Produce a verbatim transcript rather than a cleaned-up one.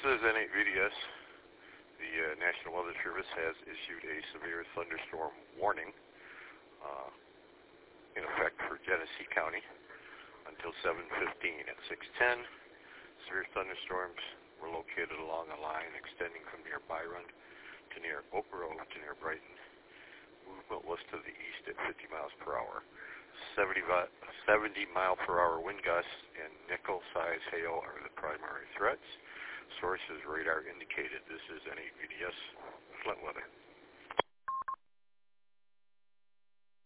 is N eight V D S. The uh, National Weather Service has issued a severe thunderstorm warning uh, in effect for Genesee County until seven fifteen. At six ten, severe thunderstorms were located along a line extending from near Byron to near Oak Grove to near Brighton. Movement was to the east at fifty miles per hour. seventy mile per hour wind gusts and nickel-sized hail are the primary threats. Sources radar indicated. This is N eight V D S Flint weather.